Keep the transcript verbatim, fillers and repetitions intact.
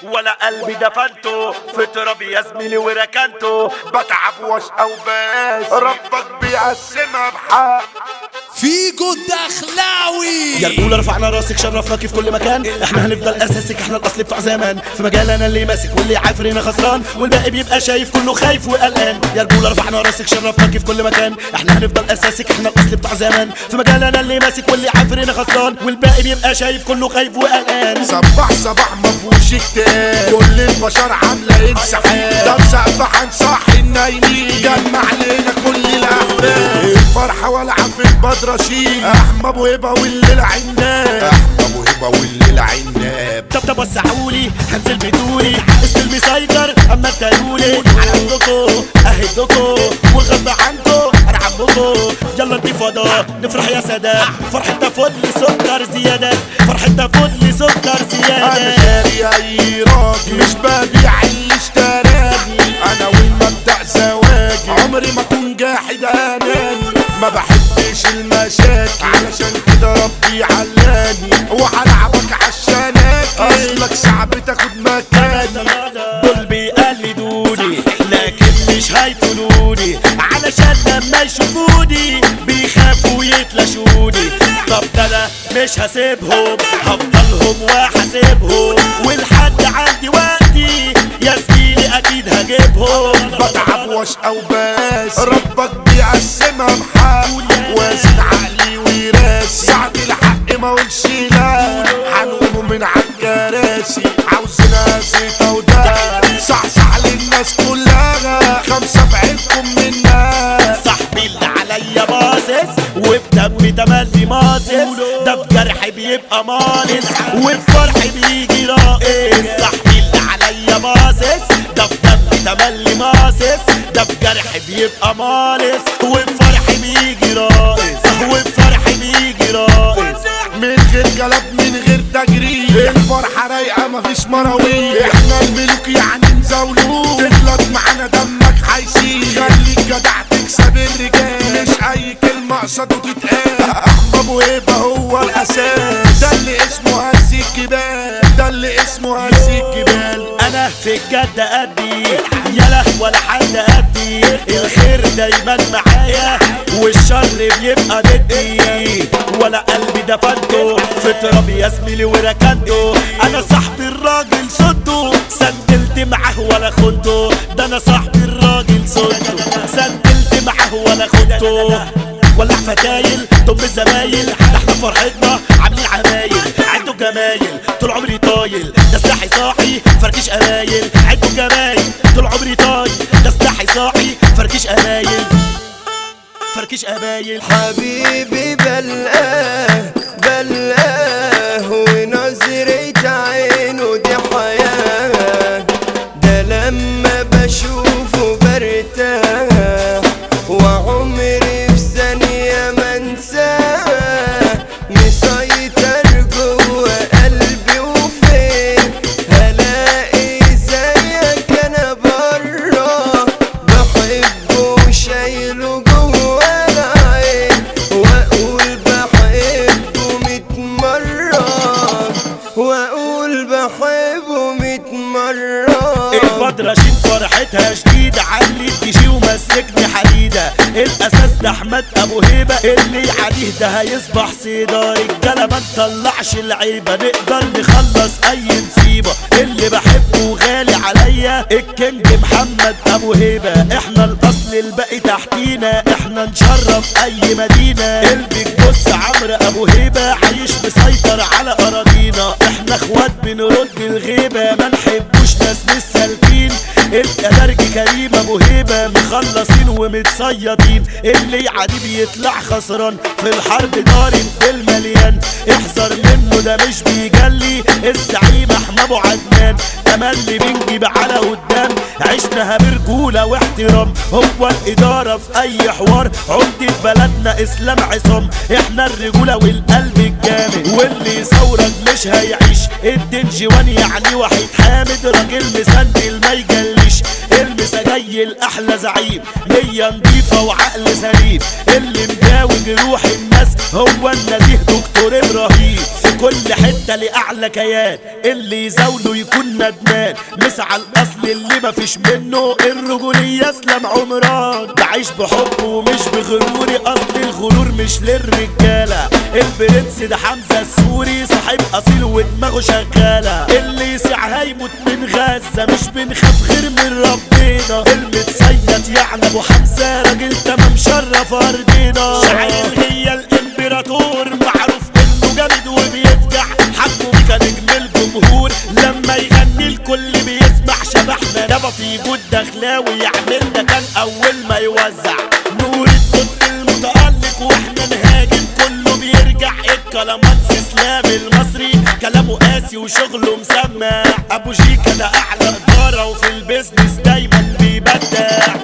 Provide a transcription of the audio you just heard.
ولا قلبي دفنته في تراب يا زميلي وركنته. بتعب واشقى وباس ربك بيقسمها بحق. فيجو الدخلاوي يا رجولة رفعنا راسك شرفناكي في كل مكان. احنا هنفضل اساسك، احنا الاصل بتوع زمان. في مجالنا اللي ماسك واللي عافر هنا خسران، والباقي بيبقى شايف كله خايف وقلقان. يا رجولة رفعنا راسك شرفناكي في كل مكان. احنا هنفضل اساسك، احنا الاصل بتوع زمان. في مجالنا اللي ماسك واللي عافر هنا خسران، والباقي بيبقى شايف كله خايف وقلقان. صباح صباح مفهوش كتاب، كل البشر عاملة انسحاب. ده بسقف هنصحي النايمين، جمع علينا كل الاحباب. الفرحة والعب في البدرشين، احمى ابو هبة والليل عناب. احمى ابو هبة والليل عناب. طب طب وسعولي هنزل بدوري، اسم المسيطر اما تقولي على عندكو اهدكو والغصب عنكو انا عمكو. يلا انتفاضة نفرح يا سادة، فرحتنا فل سكر زيادة، فرحتنا فل سكر زيادة. انا شاري اي راجل، مش ببيع اللي اشتراني. انا والمبدأ زواجي، عمري ما اكون جاحد اناني. ما بحبش المشاكل، علشان كده ربي علاني. وهلعبك عالشناكل، اصلك صعب تاخد مكاني. دول بيقلدوني لكن مش هيطولوني، علشان لما يشوفوني بيخافوا يتلاشوني. طب ده انا مش هسيبهم، هفضلهم وهسيبهم، ولحد عندي وقتي يا زميلي اكيد هجيبهم. بتعب واشقى وباس ربك بيقسمها بحق. وازن عقلي وراسي، ساعة الحق ما اقولش لا. هنقوموا من عالكراسي، عاوزينها زيطة وده. صحصح للناس كلها، خمسة في عينكم منها. صاحبي اللي عليا باصص وبدمي تملي ماصص، ده بجرحي بيبقى مالص وبفرحي بيجي راقص. صاحبي اللي عليا باصص، ده بدمي تملي ماصص، ده بجرحي بيبقى مالص وبفرحي بيجي راقص، وبفرحي بيجي راقص. من غير كلام من غير تجريد، الفرحة رايقة مفيش مراويح. احنا الملوك يعني نزولوك، تغلط معانا دمك هيسيل. خليك جدع تكسب الرجال، مش اي كلمة قصاده تتقال. احمى ابو هبة هو الاساس، ده اللي اسمه هز الجبال، ده اللي اسمه هز الجبال. انا في الجد قدي يلا ولا حد قدي، الخير دايما معايا والشر بيبقى ضدي. ولا قلبي دفنته في تراب يا زميلي وركنته. انا صاحبي الراجل صدته، سندلت معاه ولا خنته. ده انا صاحبي الراجل صدته، سندلت معاه ولا خنته. ولع فتايل ضم الزمايل، ده احنا فرحتنا عاملين عمايل. عدوا جمايل طول عمري طايل، ده سلاحي صاحي فركش قمايل. عدوا جمايل طول عمري طايل، ده سلاحي صاحي فركش قمايل، فركش قبايل. حبيبي بلقاه بلقاه ونظرة عينه دي حياة. ده لما بشوفه برتاح، وعمري في ثانية ما انساه. مسيطر جوا قلبي، وفين هلاقي زيك انا برا. بحبه وشايله جوا العين، واقول بحبه ميت مرة، واقول بحبه ميت مرة. البدرشين فرحتها شديدة، علي تجي ومسكني حديدة. الاساس ده احمد ابو هبة، اللي عليه ده هيصبح صيدة. رجالة ما نطلعش العيبة، نقدر نخلص اي نصيبة. اللي بحبه غالي عليا الكينج محمد ابو هبة. احنا الاصل الباقي تحتينا، احنا نشرف اي مدينة. البيج بص عمرو ابو هبة، عايش مسيطر على اراضينا. احنا اخوات بنرد الغيبة، ما نحبوش ناس مش سالكين. الادرج كريم ابو هبة، مخلصين ومتصيدين. اللي يعدي بيطلع خسران، في الحرب ضارب بالمليان. احذر منه ده مش بيجلي، الزعيم احمى ابو عدنان. تملي بنجيب على قدام، عشناها برجولة واحترام. هو الادارة في اي حوار، عمدة بلدنا اسلام عصام. احنا الرجولة والقلب الجامد، واللي يصورك مش هيعيش. الدنجوان يعني واحد حامد، راجل مسندل ما يجليش. المسا جاي الاحلى زعيم، نية نضيفة وعقل سليم. اللي مداوي جروح الناس هو النزيه دكتور ابراهيم. في كل حتة لأعلى كيان، اللي يزاوله يكون ندمان مسعى الاصل اللي مفيش منه الرجولية اسلام عمران بعيش بحب ومش بغروري اصل الغرور مش للرجالة البرنس ده حمزة السوري صاحب اصيل ودماغه شغالة اللي يسيع هيموت من غزة مش بنخاف غير من ربنا المتصيد يعني ابو حمزة راجل تمام شرف ارضنا شاعر هي الامبراطور معروف انه جامد وبيفتح حقه بيكا نجم الجمهور لما يغني الكل بيسمع شبحنا ده في جود دخلاوي يعمل ده كان اول ما يوزع نور الضد المتألق واحنا نهاجم كله بيرجع الكلامانس اسلام المصري كلامه قاسي وشغله مسمع ابو جيكا ده اعلى اداره وفي البيزنس دايما بيبدع